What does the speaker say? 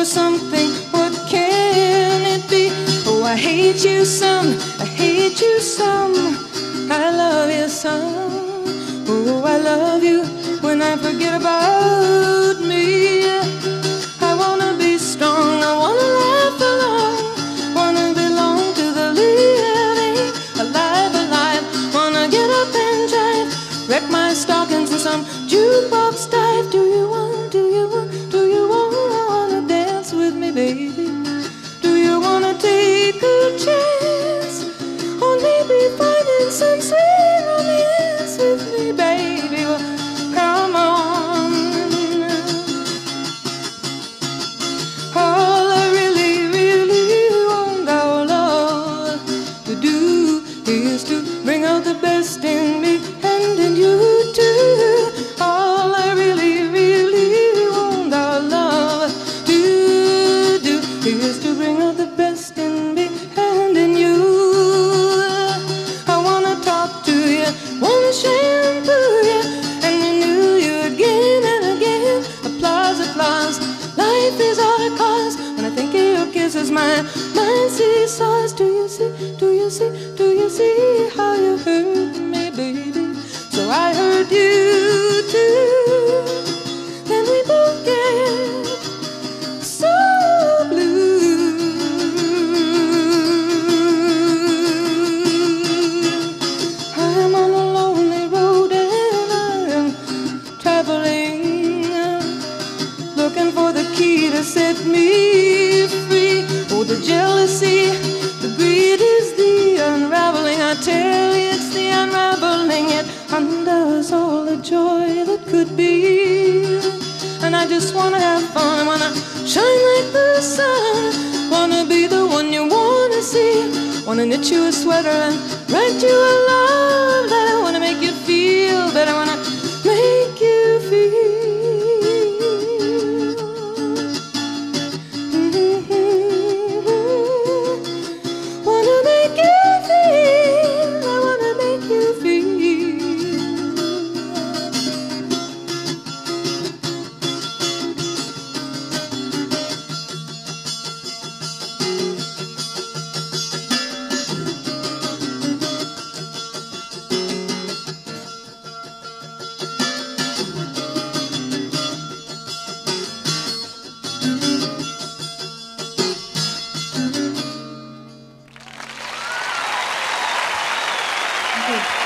for something, what can it be? Oh, I hate you some, I hate you some, I love you some. Oh, I love you when I forget about me. I wanna be strong, I wanna laugh along, wanna belong to the living, alive, alive. Wanna get up and jive, wreck my stockings in some jukebox dive. Do you want, do you want, do you wanna dance with me, baby? Do you wanna take a chance on maybe finding some sweet romance with me, baby? Well, come on. All I really, really want our love to do is to bring out the best in me and in you too. All I really, really want our love to do is to bring out the best in me and in you. I wanna talk to you, wanna shampoo you, and renew you again and again. Applause, applause, life is all it costs. When I think of your kisses, my mind seesaws. Do you see, do you see, do you see how you hurt me, baby? So I hurt you too. Then we both get so blue. I am on a lonely road and I am traveling, looking for the key to set me free. Oh, the jealousy, the greed is the unraveling. I tell you, it's the unraveling. It undoes all the joy that could be. And I just wanna have fun, I wanna shine like the sun, wanna be the one you wanna see, wanna knit you a sweater and write you a love letter. Wanna make you feel better, wanna make you feel. Wanna make you feel, I wanna make you feel. Thank you.